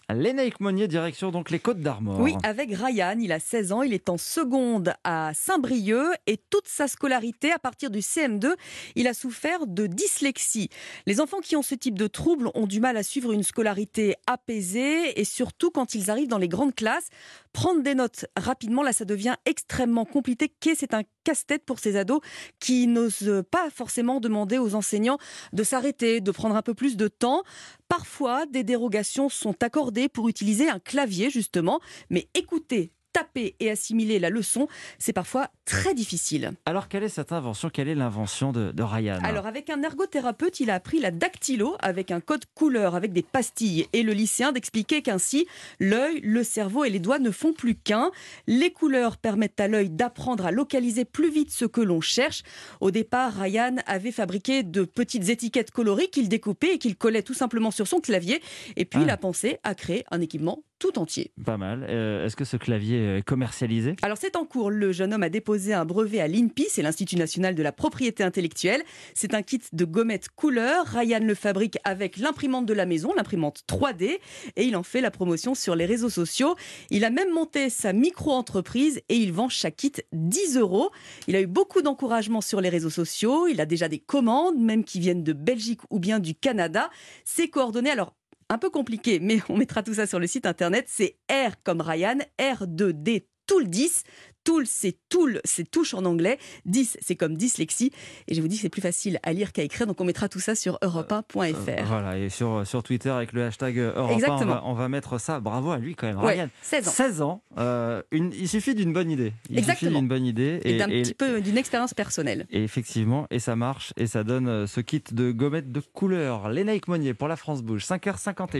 Lénaïque Monnier, direction donc les Côtes d'Armor. Oui, avec Ryan, il a 16 ans, il est en seconde à Saint-Brieuc et toute sa scolarité, à partir du CM2, il a souffert de dyslexie. Les enfants qui ont ce type de trouble ont du mal à suivre une scolarité apaisée et surtout quand ils arrivent dans les grandes classes. Prendre des notes rapidement, là ça devient extrêmement compliqué. C'est un casse-tête pour ces ados qui n'osent pas forcément demander aux enseignants de s'arrêter, de prendre un peu plus de temps. Parfois, des dérogations sont accordées pour utiliser un clavier, justement. Mais écouter, taper et assimiler la leçon, c'est parfois très difficile. Alors, quelle est cette invention? Quelle est l'invention de Ryan? Alors, avec un ergothérapeute, il a appris la dactylo avec un code couleur, avec des pastilles. Et le lycéen d'expliquer qu'ainsi, l'œil, le cerveau et les doigts ne font plus qu'un. Les couleurs permettent à l'œil d'apprendre à localiser plus vite ce que l'on cherche. Au départ, Ryan avait fabriqué de petites étiquettes colorées qu'il découpait et qu'il collait tout simplement sur son clavier. Et puis, il a pensé à créer un équipement tout entier. Pas mal. Est-ce que ce clavier est commercialisé? Alors c'est en cours. Le jeune homme a déposé un brevet à l'INPI, c'est l'Institut national de la propriété intellectuelle. C'est un kit de gommettes couleur. Ryan le fabrique avec l'imprimante de la maison, l'imprimante 3D, et il en fait la promotion sur les réseaux sociaux. Il a même monté sa micro-entreprise et il vend chaque kit 10 €. Il a eu beaucoup d'encouragement sur les réseaux sociaux. Il a déjà des commandes, même qui viennent de Belgique ou bien du Canada. Ses coordonnées, alors un peu compliqué, mais on mettra tout ça sur le site internet. C'est R comme Ryan, R2D, Tool 10. Tool, c'est touche en anglais. 10, c'est comme dyslexie. Et je vous dis que c'est plus facile à lire qu'à écrire. Donc on mettra tout ça sur europe1.fr. Voilà, et sur Twitter avec le hashtag Europe1, on va mettre ça. Bravo à lui quand même, Ryan. 16 ans. 16 ans. Il suffit d'une bonne idée. Exactement. Suffit d'une bonne idée. Et d'un petit peu d'une expérience personnelle. Et effectivement, et ça marche. Et ça donne ce kit de gommettes de couleur. Lénaïque Monnier pour la France Bouge, 5h51.